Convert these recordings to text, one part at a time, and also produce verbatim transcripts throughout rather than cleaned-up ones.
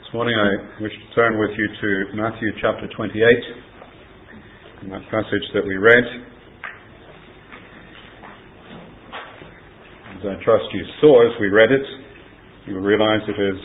This morning I wish to turn with you to Matthew chapter twenty-eight, in that passage that we read. As I trust you saw as we read it, you will realize it is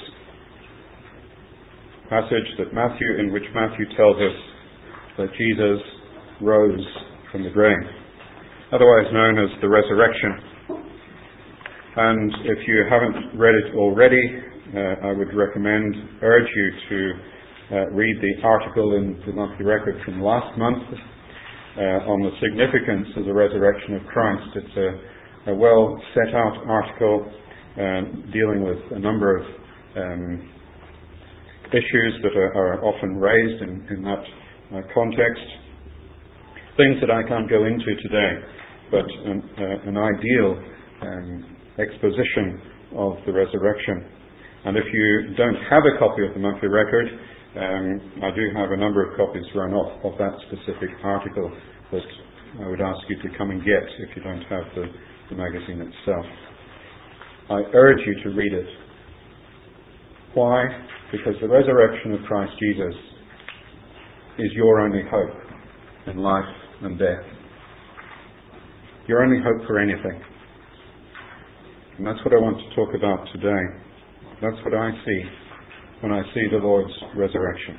a passage that Matthew, in which Matthew tells us that Jesus rose from the grave, otherwise known as the resurrection. And if you haven't read it already, Uh, I would recommend, urge you to uh, read the article in the Monthly Record from last month uh, on the significance of the resurrection of Christ. It's a, a well set out article um, dealing with a number of um, issues that are, are often raised in, in that uh, context. Things that I can't go into today, but an, uh, an ideal um, exposition of the resurrection. And if you don't have a copy of the Monthly Record, um, I do have a number of copies run off of that specific article that I would ask you to come and get if you don't have the, the magazine itself. I urge you to read it. Why? Because the resurrection of Christ Jesus is your only hope in life and death. Your only hope for anything. And that's what I want to talk about today. That's what I see when I see the Lord's resurrection.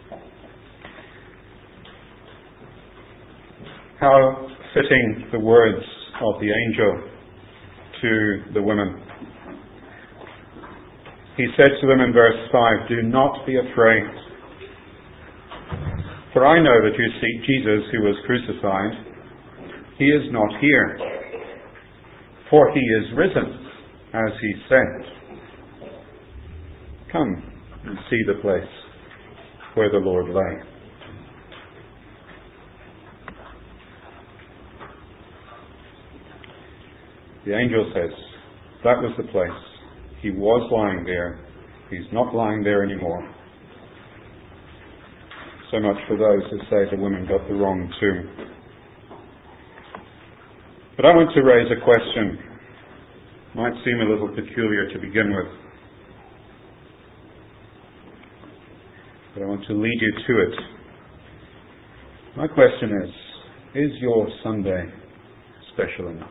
How fitting the words of the angel to the women. He said to them in verse five, "Do not be afraid, for I know that you seek Jesus who was crucified. He is not here, for he is risen, as he said. Come and see the place where the Lord lay." The angel says, that was the place. He was lying there. He's not lying there anymore. So much for those who say the women got the wrong tomb. But I want to raise a question. Might seem a little peculiar to begin with, but I want to lead you to it. My question is, is your Sunday special enough?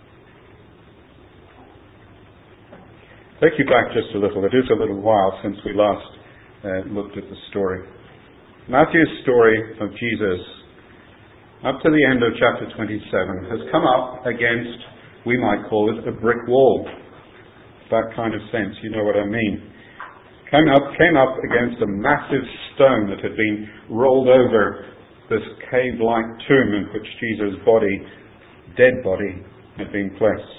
Take you back just a little. It is a little while since we last uh, looked at the story. Matthew's story of Jesus, up to the end of chapter twenty-seven, has come up against, we might call it, a brick wall. That kind of sense, you know what I mean. Came up, came up against a massive stone that had been rolled over this cave-like tomb in which Jesus' body, dead body, had been placed.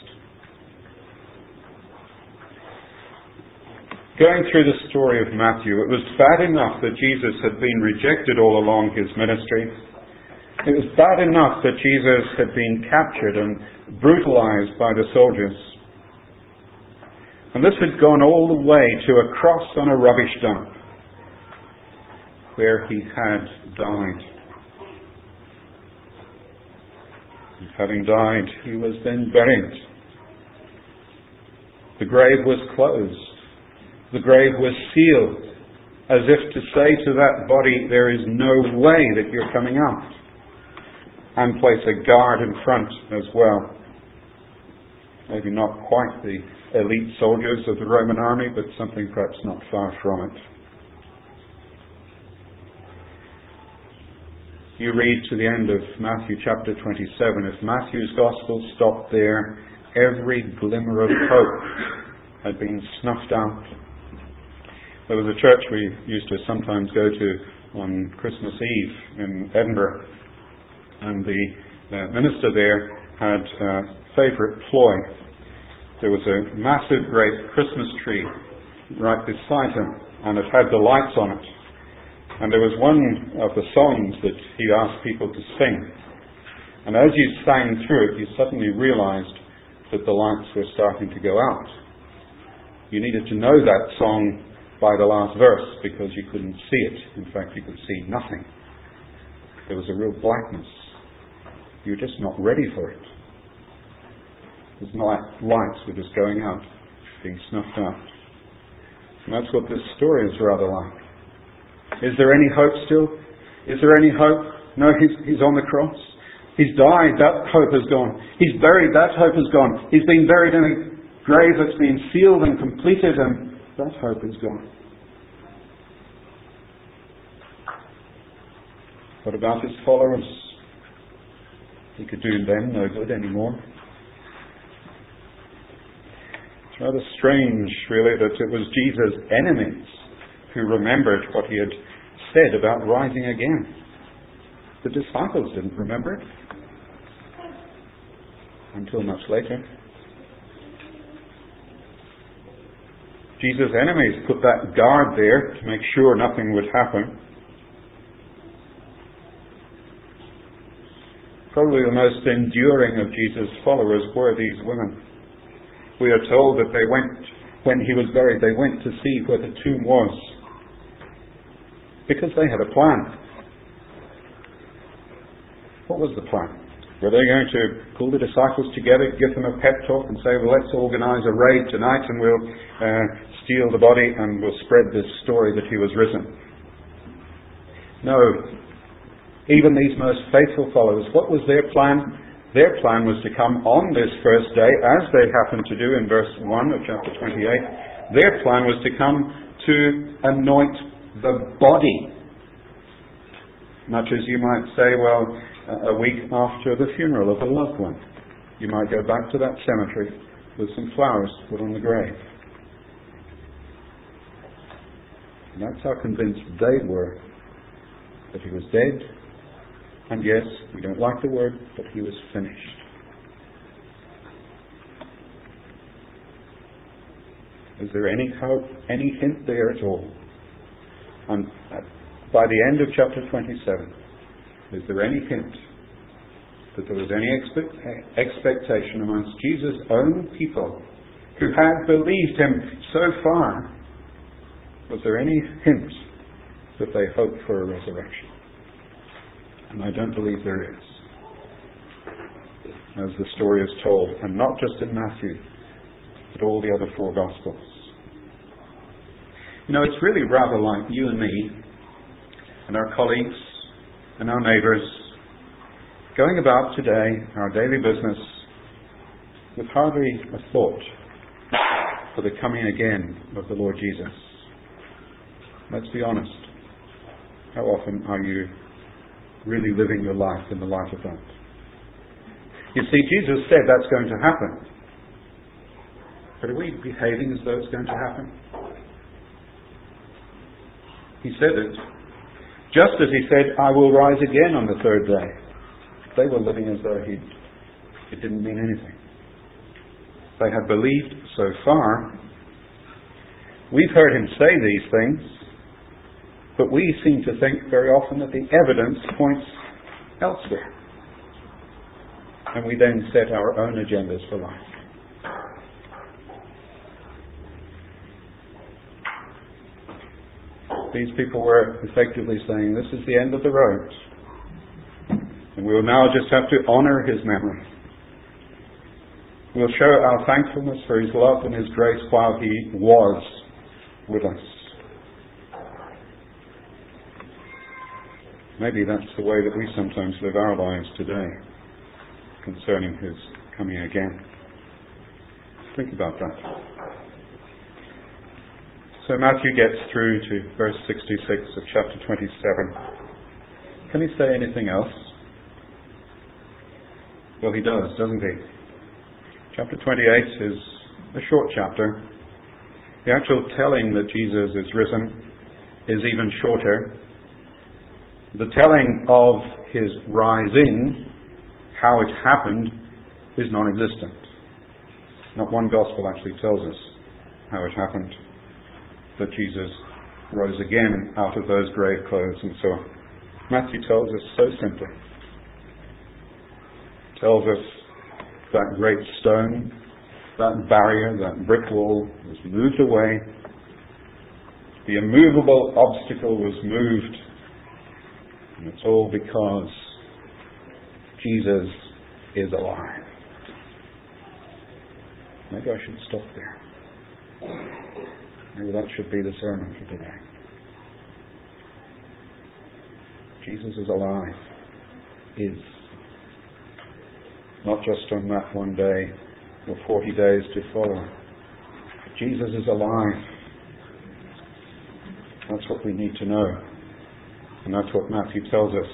Going through the story of Matthew, it was bad enough that Jesus had been rejected all along his ministry. It was bad enough that Jesus had been captured and brutalized by the soldiers. And this had gone all the way to a cross on a rubbish dump where he had died. And having died, he was then buried. The grave was closed. The grave was sealed, as if to say to that body, there is no way that you're coming out. And place a guard in front as well. Maybe not quite the elite soldiers of the Roman army, but something perhaps not far from it. You read to the end of Matthew chapter twenty-seven. If Matthew's Gospel stopped there, every glimmer of hope had been snuffed out. There was a church we used to sometimes go to on Christmas Eve in Edinburgh, and the uh, minister there had a favourite ploy. There was a massive, great Christmas tree right beside him, and it had the lights on it. And there was one of the songs that he asked people to sing. And as you sang through it, you suddenly realized that the lights were starting to go out. You needed to know that song by the last verse because you couldn't see it. In fact, you could see nothing. There was a real blackness. You were just not ready for it. His lights were just going out, being snuffed out. And that's what this story is rather like. Is there any hope still? Is there any hope? No, he's, he's on the cross. He's died, that hope has gone. He's buried, that hope has gone. He's been buried in a grave that's been sealed and completed, and that hope is gone. What about his followers? He could do them no good anymore. It's rather strange, really, that it was Jesus' enemies who remembered what he had said about rising again. The disciples didn't remember it until much later. Jesus' enemies put that guard there to make sure nothing would happen. Probably the most enduring of Jesus' followers were these women. We are told that they went, when he was buried, they went to see where the tomb was, because they had a plan. What was the plan? Were they going to pull the disciples together, give them a pep talk and say, well, let's organise a raid tonight and we'll uh, steal the body and we'll spread this story that he was risen? No. Even these most faithful followers, what was their plan? Their plan was to come on this first day, as they happened to do in verse one of chapter twenty-eight. Their plan was to come to anoint the body. Much as you might say, well, a week after the funeral of a loved one, you might go back to that cemetery with some flowers put on the grave. And that's how convinced they were that he was dead. And yes, we don't like the word, but he was finished. Is there any hope, any hint there at all? And by the end of chapter twenty-seven, is there any hint that there was any expect, expectation amongst Jesus' own people who had believed him so far? Was there any hint that they hoped for a resurrection? And I don't believe there is, as the story is told, and not just in Matthew, but all the other four Gospels. You know, it's really rather like you and me and our colleagues and our neighbours going about today, our daily business, with hardly a thought for the coming again of the Lord Jesus. Let's be honest. How often are you really living your life in the light of that? You see, Jesus said that's going to happen. But are we behaving as though it's going to happen? He said it. Just as he said, I will rise again on the third day. They were living as though he'd, it didn't mean anything. They had believed so far. We've heard him say these things, but we seem to think very often that the evidence points elsewhere. And we then set our own agendas for life. These people were effectively saying, this is the end of the road. And we will now just have to honour his memory. We'll show our thankfulness for his love and his grace while he was with us. Maybe that's the way that we sometimes live our lives today concerning his coming again. Think about that. So Matthew gets through to verse sixty-six of chapter twenty-seven. Can he say anything else? Well, he does, doesn't he? Chapter twenty-eight is a short chapter. The actual telling that Jesus is risen is even shorter. The telling of his rising, how it happened, is non-existent. Not one gospel actually tells us how it happened, that Jesus rose again out of those grave clothes and so on. Matthew tells us so simply. Tells us that great stone, that barrier, that brick wall was moved away. The immovable obstacle was moved. And it's all because Jesus is alive. Maybe I should stop there. Maybe that should be the sermon for today. Jesus is alive. Is. Not just on that one day or forty days to follow. Jesus is alive. That's what we need to know. And that's what Matthew tells us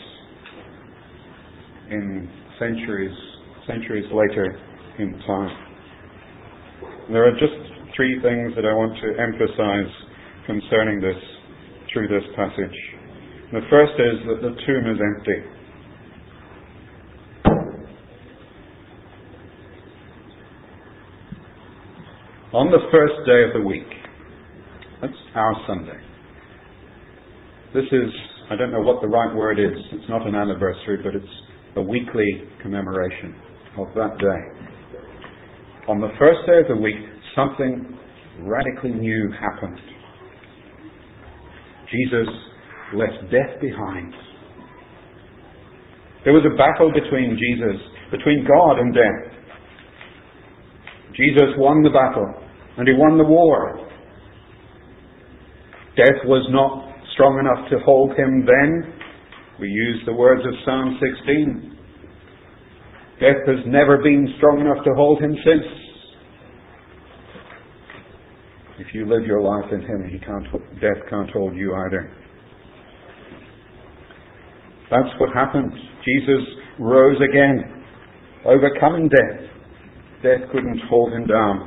in centuries, centuries later in time. There are just three things that I want to emphasize concerning this, through this passage. The first is that the tomb is empty. On the first day of the week, that's our Sunday. This is, I don't know what the right word is, it's not an anniversary, but it's a weekly commemoration of that day. On the first day of the week, something radically new happened. Jesus left death behind. There was a battle between Jesus, between God and death. Jesus won the battle, and he won the war. Death was not strong enough to hold him then. We use the words of Psalm sixteen. Death has never been strong enough to hold him since. If you live your life in him, he can't, death can't hold you either. That's what happened. Jesus rose again, overcoming death. Death couldn't hold him down.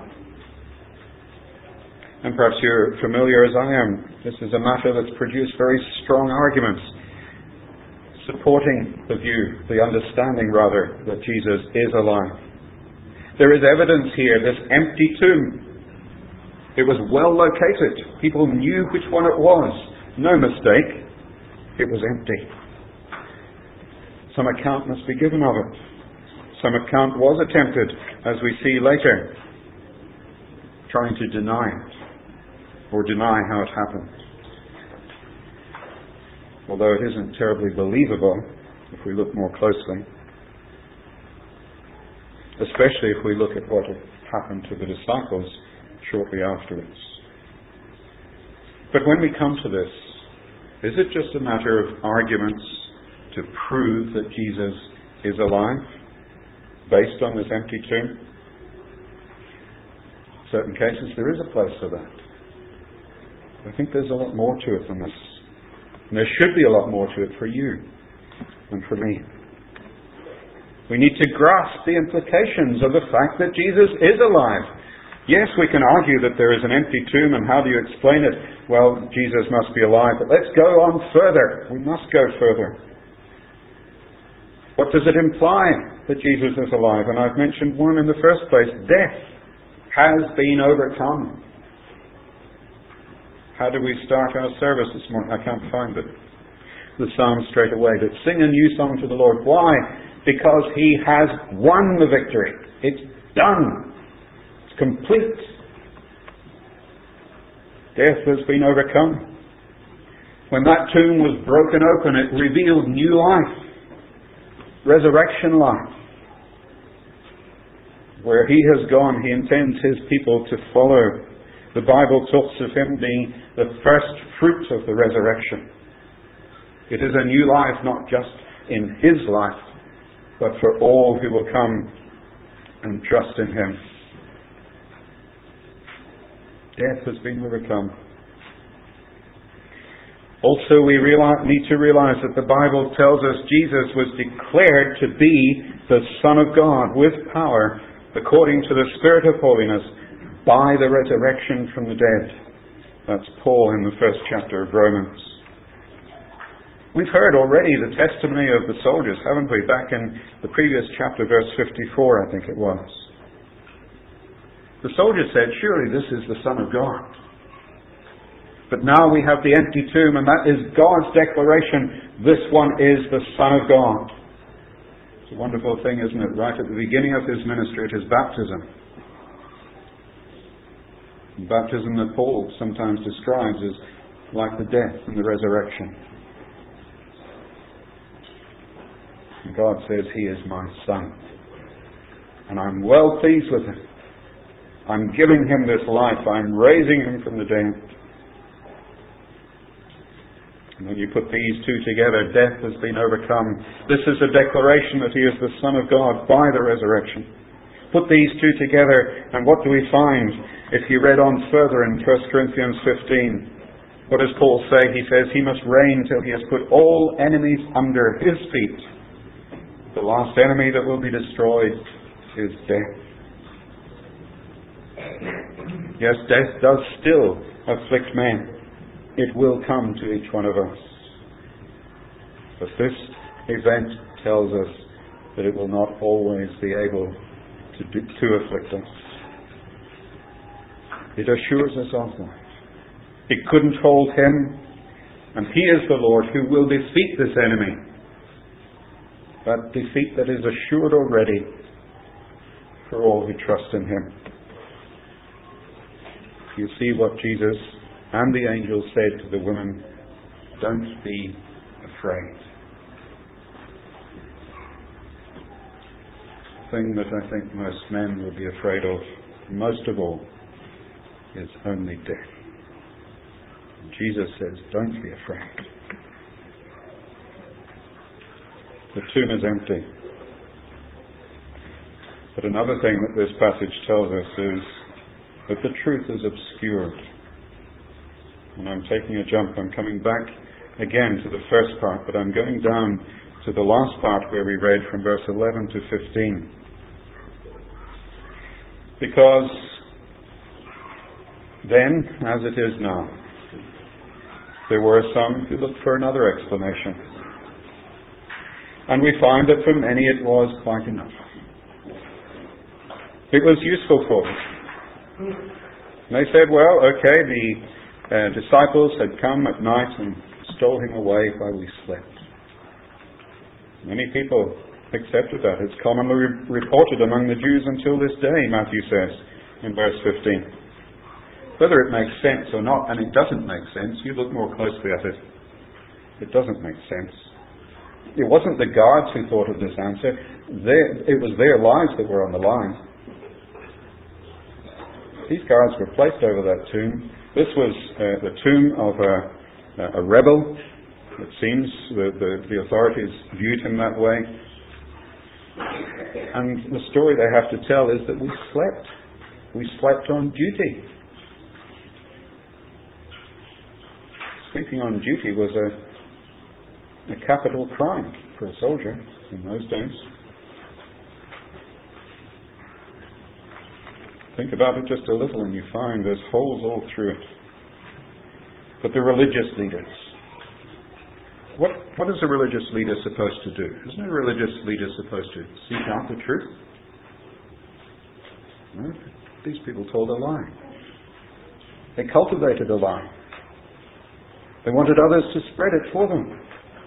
And perhaps you're familiar as I am. This is a matter that's produced very strong arguments supporting the view, the understanding rather, that Jesus is alive. There is evidence here, this empty tomb. It was well located. People knew which one it was. No mistake. It was empty. Some account must be given of it. Some account was attempted, as we see later, trying to deny it, or deny how it happened. Although it isn't terribly believable if we look more closely, especially if we look at what had happened to the disciples shortly afterwards. But when we come to this, is it just a matter of arguments to prove that Jesus is alive, based on this empty tomb? In certain cases there is a place for that. I think there's a lot more to it than this. And there should be a lot more to it for you and for me. We need to grasp the implications of the fact that Jesus is alive. Yes, we can argue that there is an empty tomb, and how do you explain it? Well, Jesus must be alive. But let's go on further. We must go further. What does it imply that Jesus is alive? And I've mentioned one in the first place. Death has been overcome. How do we start our service this morning? I can't find it. The psalm straight away. But sing a new song to the Lord. Why? Because he has won the victory. It's done. It's complete. Death has been overcome. When that tomb was broken open, it revealed new life. Resurrection life. Where he has gone, he intends his people to follow. The Bible talks of him being the first fruit of the resurrection. It is a new life, not just in his life, but for all who will come and trust in him. Death has been overcome. Also, we realize, need to realize that the Bible tells us Jesus was declared to be the Son of God with power, according to the Spirit of holiness, by the resurrection from the dead. That's Paul in the first chapter of Romans. We've heard already the testimony of the soldiers, haven't we? Back in the previous chapter, verse fifty-four, I think it was. The soldiers said, surely this is the Son of God. But now we have the empty tomb, and that is God's declaration. This one is the Son of God. It's a wonderful thing, isn't it? Right at the beginning of his ministry, it is baptism. Baptism that Paul sometimes describes as like the death and the resurrection. And God says, he is my Son. And I'm well pleased with him. I'm giving him this life. I'm raising him from the dead. And when you put these two together, death has been overcome. This is a declaration that he is the Son of God by the resurrection. Put these two together, and what do we find? If you read on further in First Corinthians fifteen, what does Paul say? He says he must reign till he has put all enemies under his feet. The last enemy that will be destroyed is death. Yes, death does still afflict men. It will come to each one of us. But this event tells us that it will not always be able to, do, to afflict us. It assures us of that. It couldn't hold him, and he is the Lord who will defeat this enemy. That defeat that is assured already for all who trust in him. You see what Jesus and the angel said to the woman: don't be afraid. The thing that I think most men will be afraid of, most of all, is only death. And Jesus says, don't be afraid. The tomb is empty. But another thing that this passage tells us is that the truth is obscured. And I'm taking a jump. I'm coming back again to the first part, but I'm going down to the last part where we read from verse eleven to fifteen. Because then, as it is now, there were some who looked for another explanation. And we find that for many it was quite enough. It was useful for them. And they said, well, okay, the uh, disciples had come at night and stole him away while we slept. Many people accepted that. It's commonly re- reported among the Jews until this day, Matthew says in verse fifteen. Whether it makes sense or not, and it doesn't make sense, you look more closely at it. It doesn't make sense. It wasn't the guards who thought of this answer. Their, it was their lives that were on the line. These guards were placed over that tomb. This was uh, the tomb of a, a rebel. It seems the, the, the authorities viewed him that way. And the story they have to tell is that we slept. We slept on duty. Sleeping on duty was a, a capital crime for a soldier in those days. Think about it just a little and you find there's holes all through it. But the religious leaders, what, what is a religious leader supposed to do? Isn't a religious leader supposed to seek out the truth? No, these people told a lie. They cultivated a lie. They wanted others to spread it for them.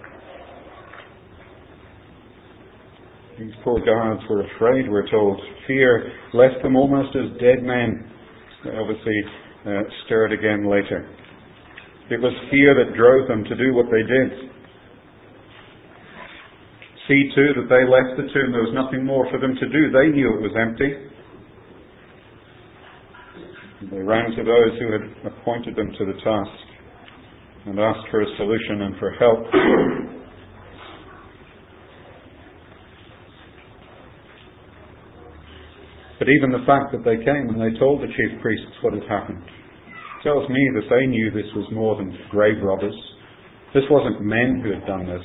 These poor guards were afraid, we're told. Fear left them almost as dead men. They obviously uh, stirred again later. It was fear that drove them to do what they did. See too that they left the tomb. There was nothing more for them to do. They knew it was empty. They ran to those who had appointed them to the task and asked for a solution and for help. But even the fact that they came and they told the chief priests what had happened tells me that they knew this was more than grave robbers. This wasn't men who had done this.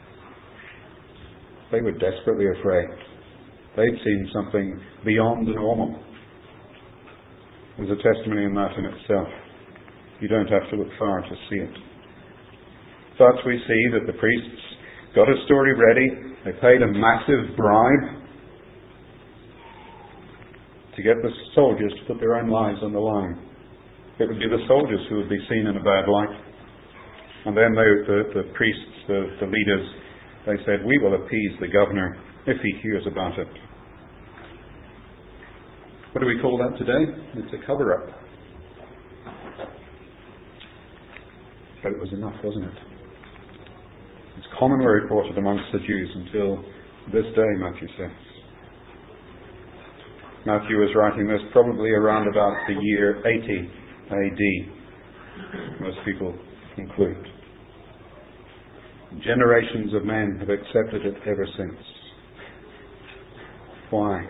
They were desperately afraid. They'd seen something beyond the normal. There's a testimony in that in itself. You don't have to look far to see it. But we see that the priests got a story ready. They paid a massive bribe to get the soldiers to put their own lives on the line. It would be the soldiers who would be seen in a bad light. And then they, the, the priests, the, the leaders, they said, we will appease the governor if he hears about it. What do we call that today? It's a cover-up. But it was enough, wasn't it? It's commonly reported amongst the Jews until this day, Matthew says. Matthew was writing this probably around about the year eighty A D. Most people conclude. Generations of men have accepted it ever since. Why?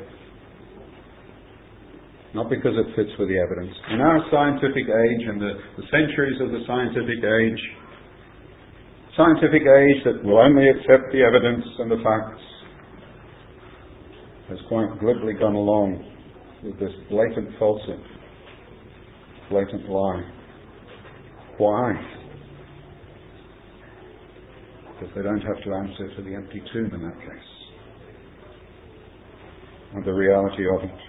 Not because it fits with the evidence. In our scientific age, in the, the centuries of the scientific age, scientific age that will only accept the evidence and the facts, has quite glibly gone along with this blatant falsehood, blatant lie. Why? Because they don't have to answer for the empty tomb in that case, and the reality of it.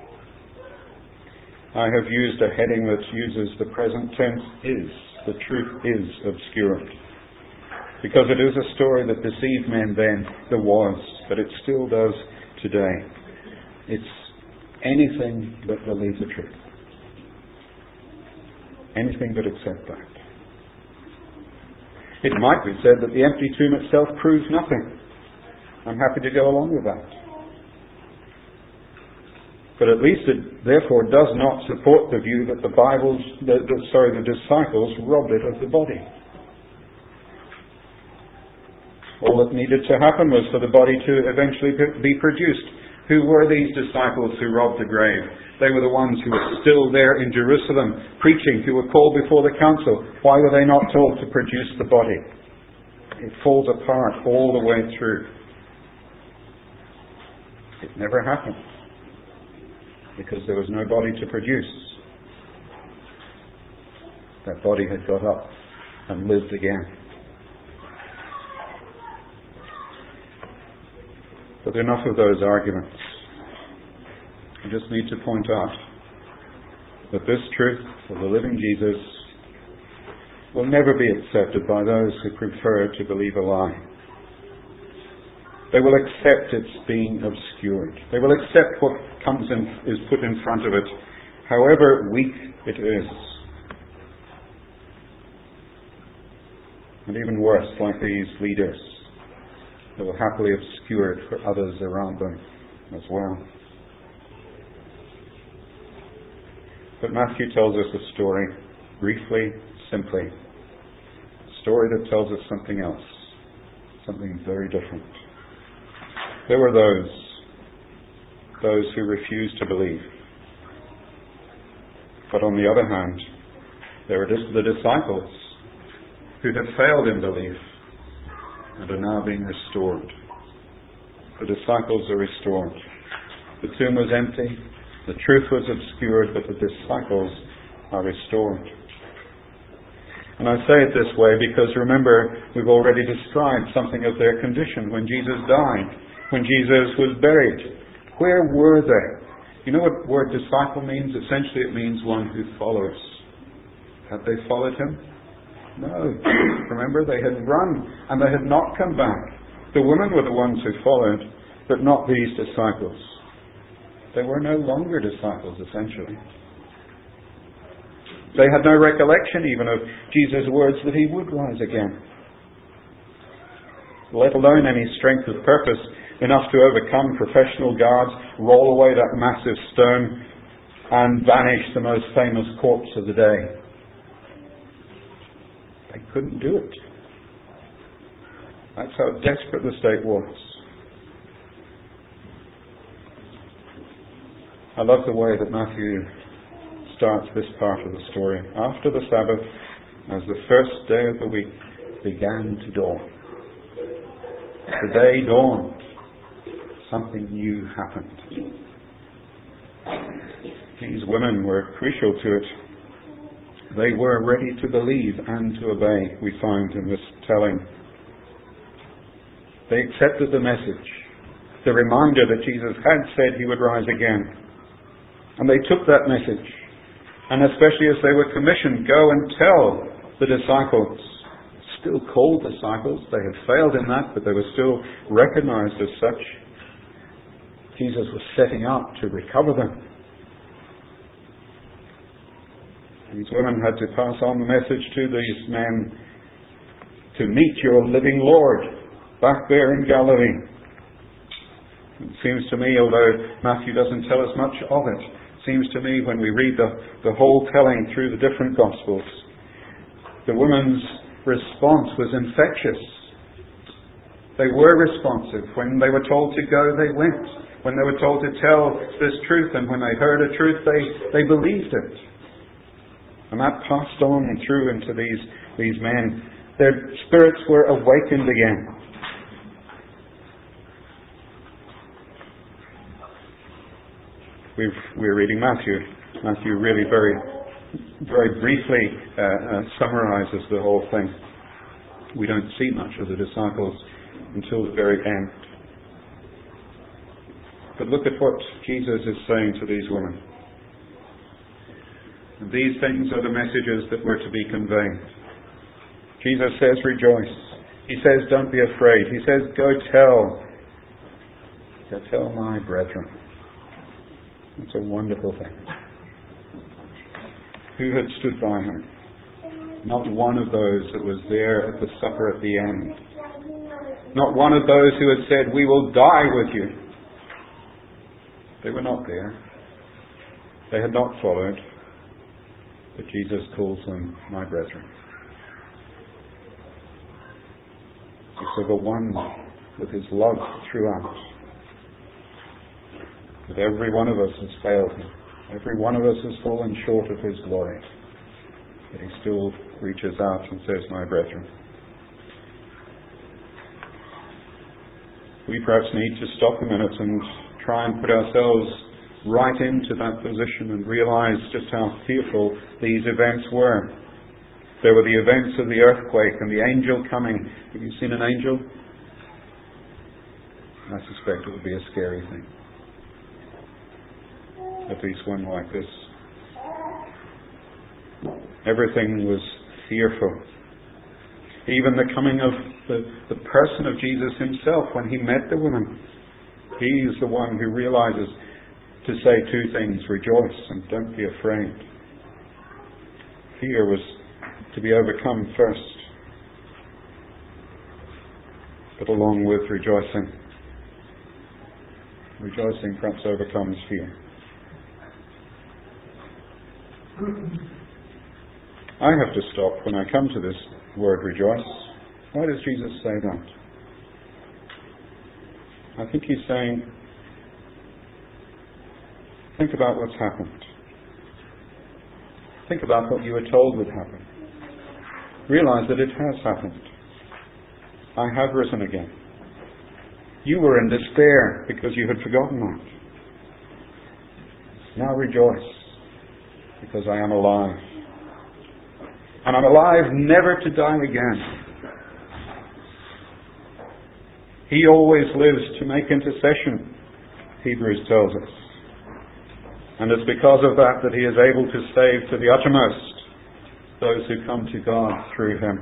I have used a heading that uses the present tense is. The truth is obscured. Because it is a story that deceived men then, there was, but it still does today. It's anything but believe the truth. Anything but accept that. It might be said that the empty tomb itself proves nothing. I'm happy to go along with that. But at least it therefore does not support the view that the Bible's, the, the, sorry, the disciples robbed it of the body. All that needed to happen was for the body to eventually be produced. Who were these disciples who robbed the grave? They were the ones who were still there in Jerusalem preaching, who were called before the council. Why were they not told to produce the body? It falls apart all the way through. It never happened, because there was no body to produce. That body had got up and lived again. But enough of those arguments. I just need to point out that this truth of the living Jesus will never be accepted by those who prefer to believe a lie. They will accept its being obscured. They will accept what comes in, is put in front of it, however weak it is. And even worse, like these leaders, they will happily obscure it for others around them as well. But Matthew tells us a story, briefly, simply. A story that tells us something else, something very different. There were those, those who refused to believe. But on the other hand, there were the disciples who had failed in belief and are now being restored. The disciples are restored. The tomb was empty, the truth was obscured, but the disciples are restored. And I say it this way because remember, we've already described something of their condition when Jesus died, when Jesus was buried. Where were they? You know what the word disciple means? Essentially it means one who follows. Had they followed him? No. Remember, they had run and they had not come back. The women were the ones who followed, but not these disciples. They were no longer disciples, essentially. They had no recollection even of Jesus' words that he would rise again, let alone any strength of purpose enough to overcome professional guards, roll away that massive stone, and vanish the most famous corpse of the day. They couldn't do it. That's how desperate the state was. I love the way that Matthew starts this part of the story. After the Sabbath, as the first day of the week began to dawn. The day dawned. Something new happened. These women were crucial to it. They were ready to believe and to obey, we find in this telling. They accepted the message, the reminder that Jesus had said he would rise again. And they took that message. And especially as they were commissioned, go and tell the disciples, still called disciples, they had failed in that, but they were still recognized as such. Jesus was setting out to recover them. These women had to pass on the message to these men to meet your living Lord back there in Galilee. It seems to me, although Matthew doesn't tell us much of it, it seems to me when we read the, the whole telling through the different Gospels, the woman's response was infectious. They were responsive. When they were told to go, they went. When they were told to tell this truth, and when they heard a truth, they, they believed it. And that passed on through into these, these men. Their spirits were awakened again. We've, we're reading Matthew. Matthew really very, very briefly uh, uh, summarizes the whole thing. We don't see much of the disciples until the very end. But look at what Jesus is saying to these women. And these things are the messages that were to be conveyed. Jesus says, rejoice. He says, don't be afraid. He says, go tell. Go tell my brethren. It's a wonderful thing. Who had stood by her? Not one of those that was there at the supper at the end. Not one of those who had said, we will die with you. They were not there. They had not followed. But Jesus calls them my brethren. So the one with his love throughout. That every one of us has failed him. Every one of us has fallen short of his glory. But he still reaches out and says, my brethren. We perhaps need to stop a minute and try and put ourselves right into that position and realize just how fearful these events were. There were the events of the earthquake and the angel coming. Have you seen an angel? I suspect it would be a scary thing. At least one like this. Everything was fearful. Even the coming of the, the person of Jesus himself when he met the woman. He is the one who realizes to say two things, rejoice and don't be afraid. Fear was to be overcome first, but along with rejoicing. Rejoicing perhaps overcomes fear. I have to stop when I come to this word rejoice. Why does Jesus say that? I think he's saying, think about what's happened. Think about what you were told would happen. Realize that it has happened. I have risen again. You were in despair because you had forgotten that. Now rejoice, because I am alive. And I'm alive never to die again. He always lives to make intercession, Hebrews tells us. And it's because of that that he is able to save to the uttermost those who come to God through him.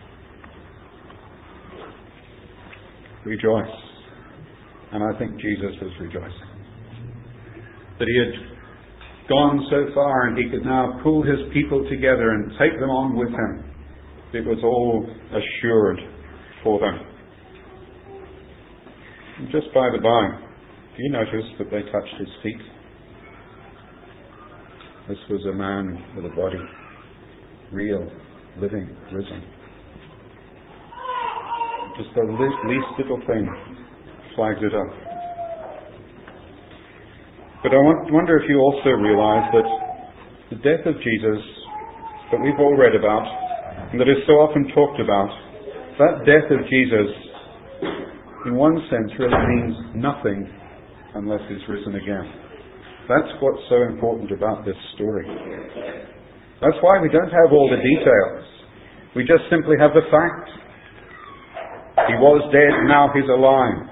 Rejoice. And I think Jesus was rejoicing. That he had gone so far and he could now pull his people together and take them on with him. It was all assured for them. And just by the by, do you notice that they touched his feet? This was a man with a body, real, living, risen. Just the least little thing flags it up. But I wonder if you also realize that the death of Jesus that we've all read about and that is so often talked about, that death of Jesus in one sense really means nothing unless he's risen again. That's what's so important about this story. That's why we don't have all the details. We just simply have the fact. He was dead, now he's alive.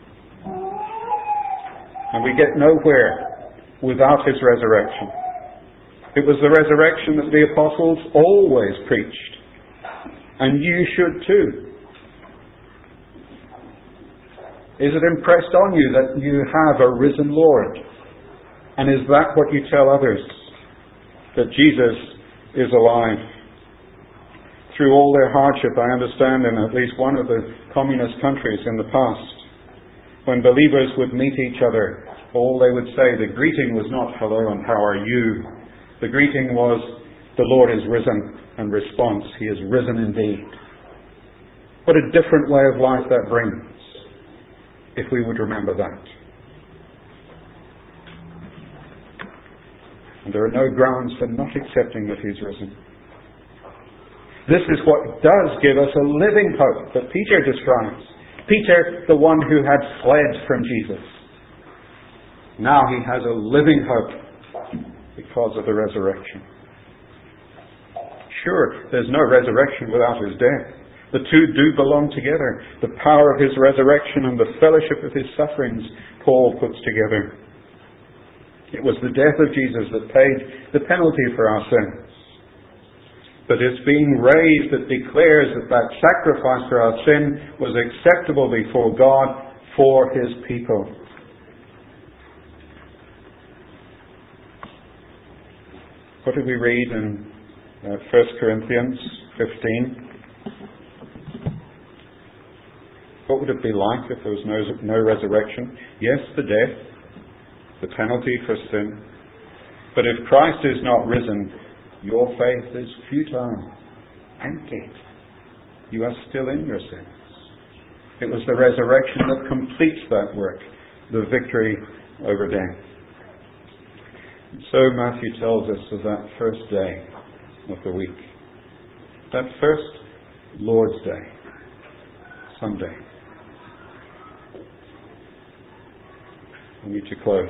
And we get nowhere without his resurrection. It was the resurrection that the apostles always preached. And you should too. Is it impressed on you that you have a risen Lord? And is that what you tell others? That Jesus is alive? Through all their hardship, I understand, in at least one of the communist countries in the past, When believers would meet each other, all they would say, the greeting was not hello and how are you. The greeting was, the Lord is risen, and response, He is risen indeed. What a different way of life that brings, if we would remember that. And there are no grounds for not accepting that He's risen. This is what does give us a living hope that Peter describes. Peter, the one who had fled from Jesus. Now he has a living hope because of the resurrection. Sure, there's no resurrection without His death. The two do belong together. The power of His resurrection and the fellowship of His sufferings, Paul puts together. It was the death of Jesus that paid the penalty for our sins. But it's being raised that declares that that sacrifice for our sin was acceptable before God for His people. What did we read in uh, First Corinthians fifteen? What would it be like if there was no, no resurrection? Yes, the death, the penalty for sin. But if Christ is not risen, your faith is futile, empty. You are still in your sins. It was the resurrection that completes that work, the victory over death. So Matthew tells us of that first day of the week. That first Lord's Day, Sunday. I need to close.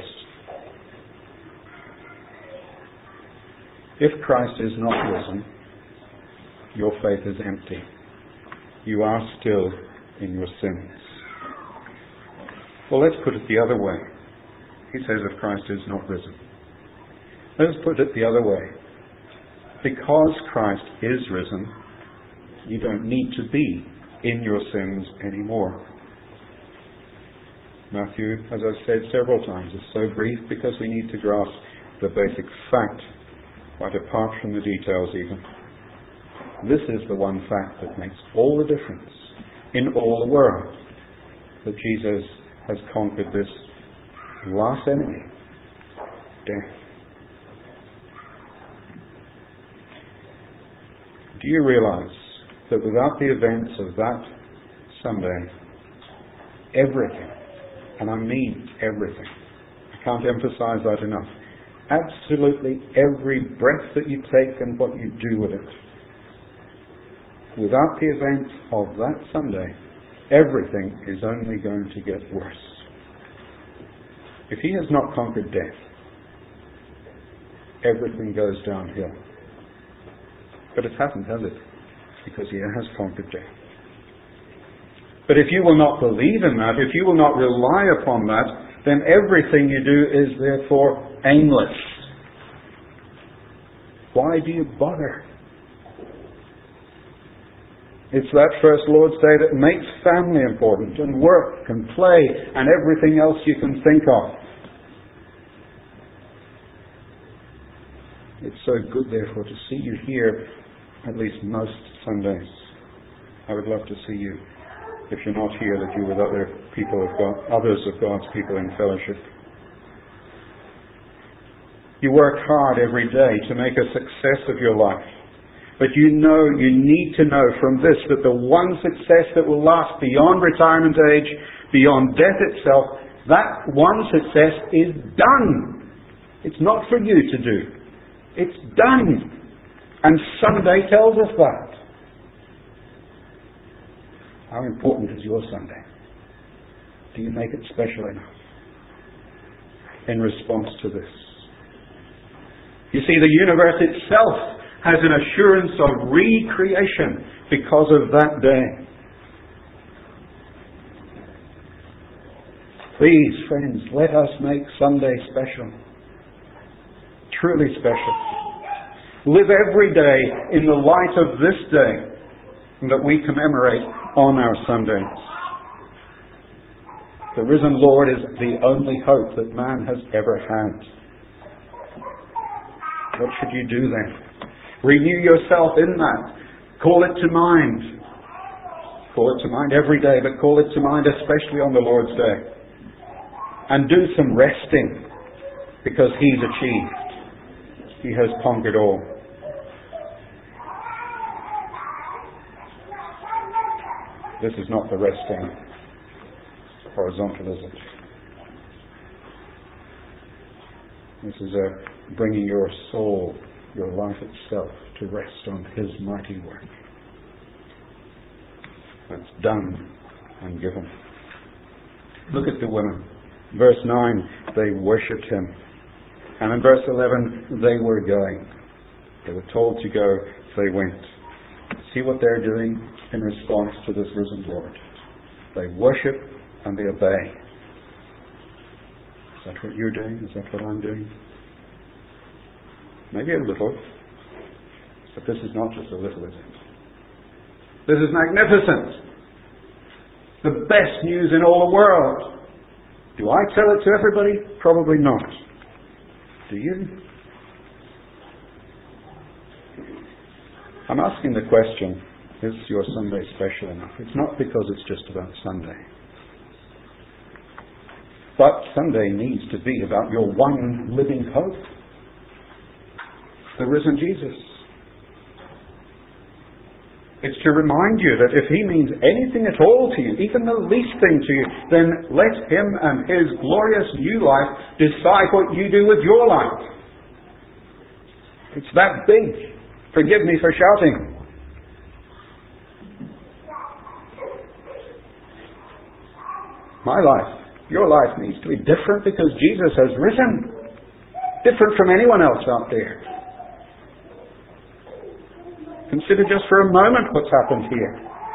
If Christ is not risen, your faith is empty. You are still in your sins. Well, let's put it the other way. He says if Christ is not risen. Let's put it the other way. Because Christ is risen, you don't need to be in your sins anymore. Matthew, as I've said several times, is so brief because we need to grasp the basic fact, quite apart from the details even. This is the one fact that makes all the difference in all the world, that Jesus has conquered this last enemy, death. Do you realize that without the events of that Sunday, everything, and I mean everything, I can't emphasize that enough, absolutely every breath that you take and what you do with it, without the events of that Sunday, everything is only going to get worse. If He has not conquered death, everything goes downhill. But it hasn't, has it? Because He has conquered death. But if you will not believe in that, if you will not rely upon that, then everything you do is therefore aimless. Why do you bother? It's that first Lord's Day that makes family important, and work and play and everything else you can think of. It's so good, therefore, to see you here at least most Sundays. I would love to see you, if you're not here, that you're with other people of God, others of God's people in fellowship. You work hard every day to make a success of your life. But you know, you need to know from this that the one success that will last beyond retirement age, beyond death itself, that one success is done. It's not for you to do. It's done. And Sunday tells us that. How important is your Sunday? Do you make it special enough in response to this? You see, the universe itself has an assurance of recreation because of that day. Please, friends, let us make Sunday special. Truly special. Live every day in the light of this day that we commemorate on our Sundays. The risen Lord is the only hope that man has ever had. What should you do then? Renew yourself in that. Call it to mind. Call it to mind every day, but call it to mind especially on the Lord's Day. and do some resting, because He's achieved. He has conquered all. This is not the resting horizontal, is it? This is a bringing your soul, your life itself, to rest on His mighty work. That's done and given. Look at the women. Verse nine, they worshipped Him. And in verse eleven, they were going. They were told to go, they went. See what they're doing in response to this risen Lord. They worship and they obey. Is that what you're doing? Is that what I'm doing? Maybe a little. But this is not just a little, is it? This is magnificent. The best news in all the world. Do I tell it to everybody? Probably not. Do you? I'm asking the question, is your Sunday special enough? It's not because it's just about Sunday. But Sunday needs to be about your one living hope, the risen Jesus. It's to remind you that if He means anything at all to you, even the least thing to you, then let Him and His glorious new life decide what you do with your life. It's that big. Forgive me for shouting. My life, your life needs to be different because Jesus has risen. Different from anyone else out there. Consider just for a moment what's happened here.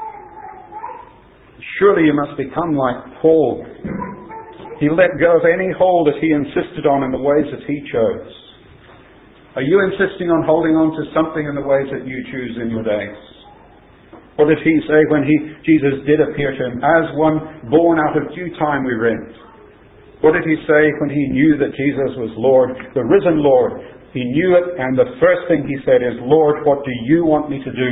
Surely you must become like Paul. He let go of any hold that he insisted on in the ways that he chose. Are you insisting on holding on to something in the ways that you choose in your days? What did he say when he, Jesus did appear to him? As one born out of due time we read. What did he say when he knew that Jesus was Lord, the risen Lord? He knew it, and the first thing he said is, Lord, what do you want me to do?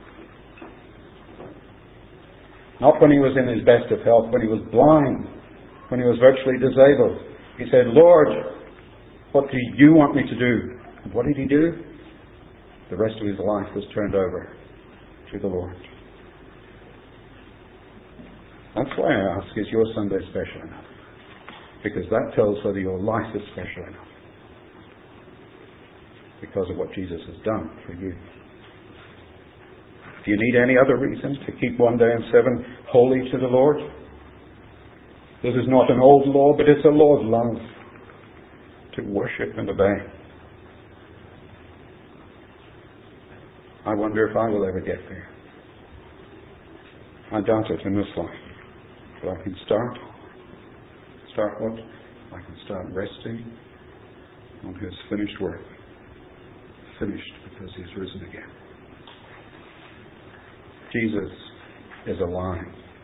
Not when he was in his best of health, when he was blind, when he was virtually disabled. He said, Lord, what do you want me to do? And what did he do? The rest of his life was turned over to the Lord. That's why I ask, is your Sunday special enough? Because that tells whether your life is special enough. Because of what Jesus has done for you. Do you need any other reason to keep one day in seven holy to the Lord? This is not an old law, but it's a law of love. To worship and obey. I wonder if I will ever get there. I doubt it in this life. But I can start. Start what? I can start resting on His finished work. Finished because He's risen again. Jesus is alive.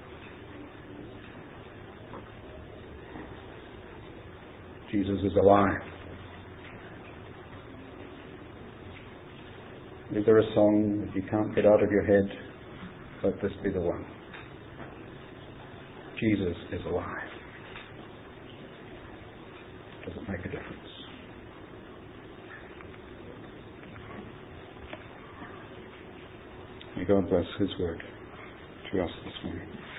Jesus is alive. Is there a song that you can't get out of your head? Let this be the one. Jesus is alive. Does it make a difference? May God bless His word to us this morning.